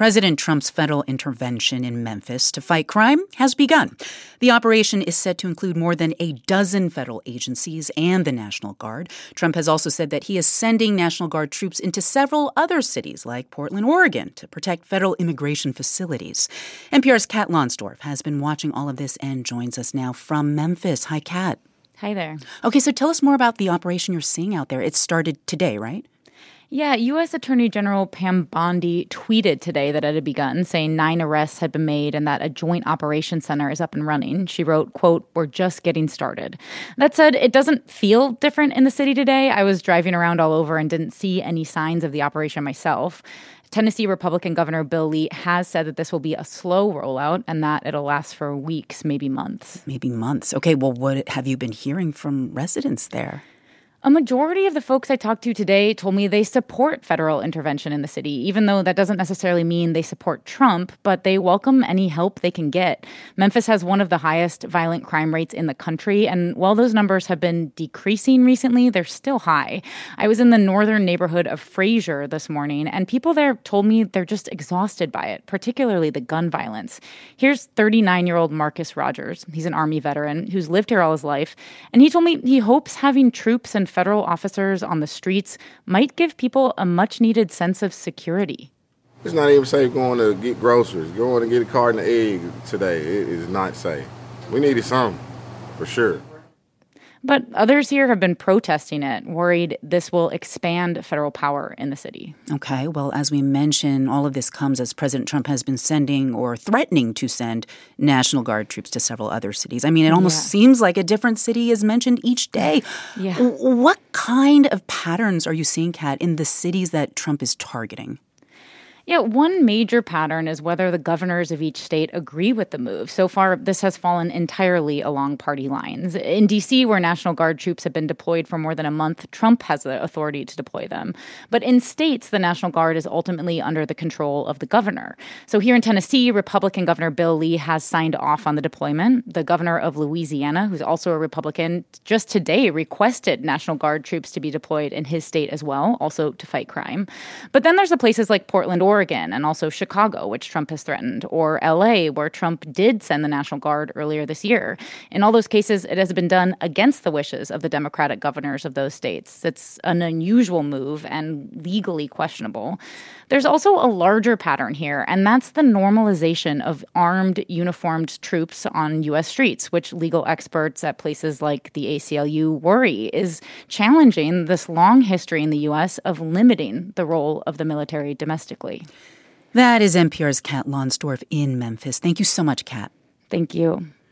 President Trump's federal intervention in Memphis to fight crime has begun. The operation is set to include more than a dozen federal agencies and the National Guard. Trump has also said that he is sending National Guard troops into several other cities like Portland, Oregon, to protect federal immigration facilities. NPR's Kat Lonsdorf has been watching all of this and joins us now from Memphis. Hi, Kat. Hi there. Okay, so tell us more about the operation you're seeing out there. It started today, right? Yeah, U.S. Attorney General Pam Bondi tweeted today that it had begun, saying 9 arrests had been made and that a joint operations center is up and running. She wrote, quote, "We're just getting started." That said, it doesn't feel different in the city today. I was driving around all over and didn't see any signs of the operation myself. Tennessee Republican Governor Bill Lee has said that this will be a slow rollout and that it'll last for weeks, maybe months. Maybe months. Okay, well, what have you been hearing from residents there? A majority of the folks I talked to today told me they support federal intervention in the city, even though that doesn't necessarily mean they support Trump, but they welcome any help they can get. Memphis has one of the highest violent crime rates in the country, and while those numbers have been decreasing recently, they're still high. I was in the northern neighborhood of Frazier this morning, and people there told me they're just exhausted by it, particularly the gun violence. Here's 39-year-old Marcus Rogers. He's an Army veteran who's lived here all his life, and he told me he hopes having troops and federal officers on the streets might give people a much-needed sense of security. It's not even safe going to get groceries, going to get a carton of eggs today. It is not safe. We needed some, for sure. But others here have been protesting it, worried this will expand federal power in the city. Okay, well, as we mentioned, all of this comes as President Trump has been sending or threatening to send National Guard troops to several other cities. I mean, it almost seems like a different city is mentioned each day. Yeah. What kind of patterns are you seeing, Kat, in the cities that Trump is targeting? Yeah, one major pattern is whether the governors of each state agree with the move. So far, this has fallen entirely along party lines. In D.C., where National Guard troops have been deployed for more than a month, Trump has the authority to deploy them. But in states, the National Guard is ultimately under the control of the governor. So here in Tennessee, Republican Governor Bill Lee has signed off on the deployment. The governor of Louisiana, who's also a Republican, just today requested National Guard troops to be deployed in his state as well, also to fight crime. But then there's the places like Portland, Oregon, and also Chicago, which Trump has threatened, or L.A., where Trump did send the National Guard earlier this year. In all those cases, it has been done against the wishes of the Democratic governors of those states. It's an unusual move and legally questionable. There's also a larger pattern here, and that's the normalization of armed, uniformed troops on U.S. streets, which legal experts at places like the ACLU worry is challenging this long history in the U.S. of limiting the role of the military domestically. That is NPR's Kat Lonsdorf in Memphis. Thank you so much, Kat. Thank you.